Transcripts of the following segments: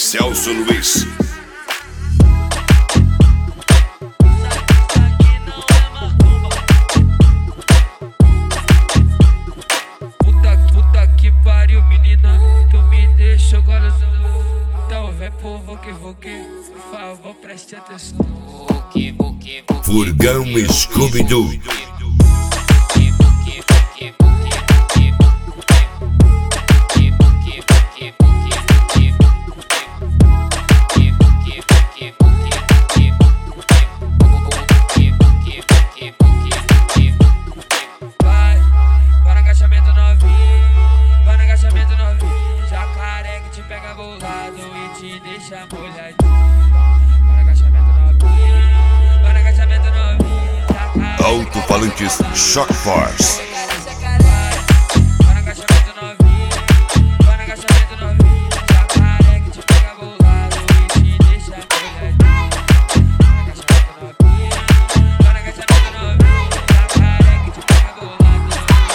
Celso Luiz. Puta que pariu, menina, tu me deixou golosão. Então vem pro Vuki, por favor, preste atenção. Furgão Scooby-Doo. Vai no agachamento novinho, vai no agachamento novinho. Jacaré que te pega bolado e te deixa molhadinho. Vai no agachamento novinho, vai no agachamento novinho. Jacaré. Alto-falantes Shock Force. Vai no agachamento novinho, vai no agachamento novinho. Jacaré que te pega bolado e te deixa molhadinho. Vai no agachamento novinho, vai no agachamento novinho. Jacaré que te pega bolado.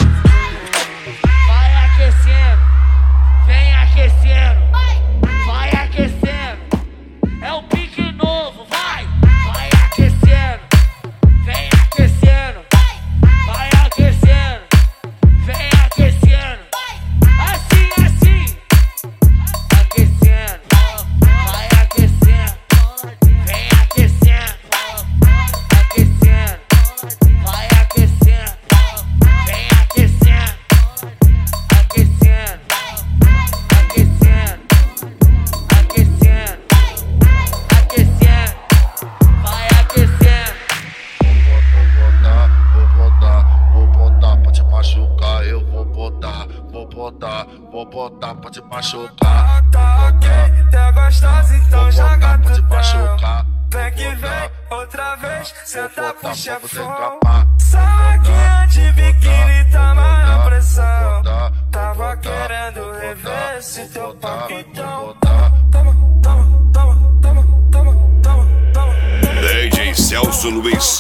Vai aquecendo, vem aquecendo, vai aquecendo, é o pique novo, vai aquecendo, vem aquecendo, vai aquecendo, vem aquecendo, assim, aquecendo, vai aquecendo, vem aquecendo, aquecendo, vai aquecendo, vem aquecendo. Aquecendo, vai aquecendo. Vou botar pra te machucar. Eu vou botar pra te machucar. Tá ok, tá gostosa, então joga Pra te tutão. machucar. Vem que vem, outra vez, senta pro chefão. escapar. Saquinha de biquíni, tama na pressão. Tava querendo rever esse teu papo, então toma. DJ Celso Luiz.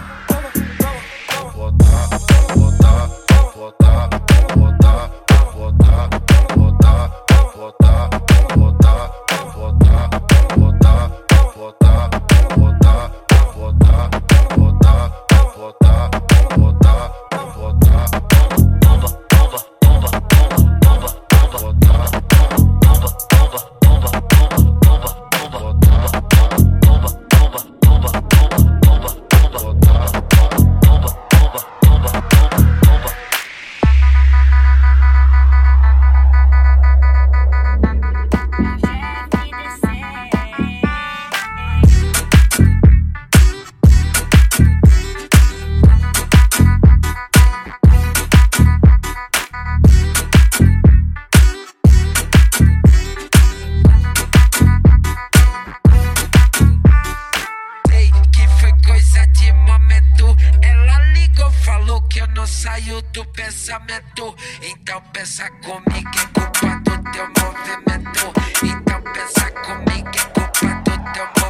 Saiu do pensamento, então pensa comigo, é culpa do teu movimento. Então pensa comigo, é culpa do teu movimento.